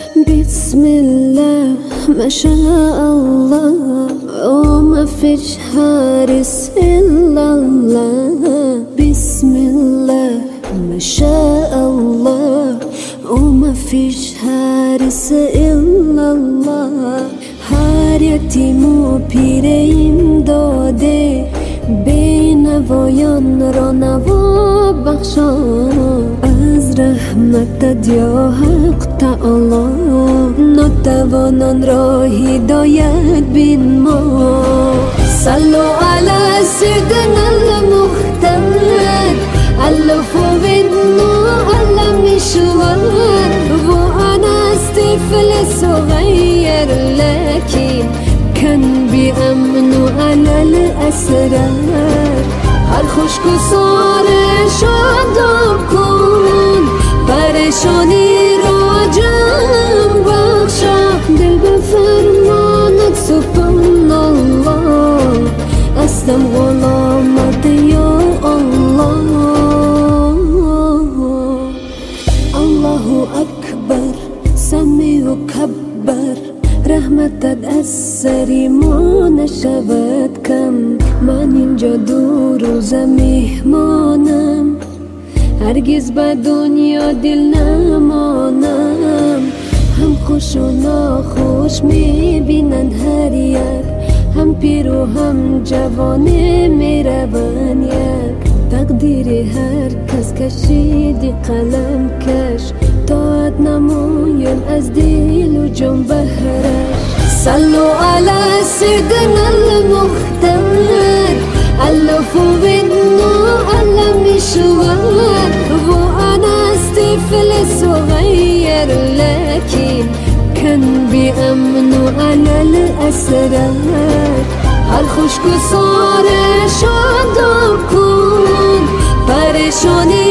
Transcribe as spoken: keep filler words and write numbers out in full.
بسم الله ما شاء الله وما فيش حارس إلا الله. بسم الله ما شاء الله وما فيش حارس إلا الله. هر یتیمو پیر داده بینوایان را نوا بخشان. از رحمتت یا حق تعالی ناتوانان را هدایت بین ما. صلو علی سیدنا المختار الف ودنا علم مشوار. وانا طفل صغير لكن كان بأمن على الأسرار. هر خشک و ساره شاداب کن پریشانی را جمع بخشا. دل به فرمانت سبحان الله هستم غلامت یا الله. الله اکبر سمیع و کبر رحمتت از سری ما نشود کم. من اینجا دو روزه میهمانم هرگز به دنیا دل نمانم. هم خوش و ناخوش میبینن هر یک، هم پیر و هم جوانه میروان یک. تقدیر هر کس کشیدی قلم کش طاعت نمایم از دل و جان بهرش. صلو علی سیدنا المختار الف ودنا علم مشوار. وانا طفل صغير لكن كان بأمن على الأسرار. هر خشک و ساره شاداب کن پریشانی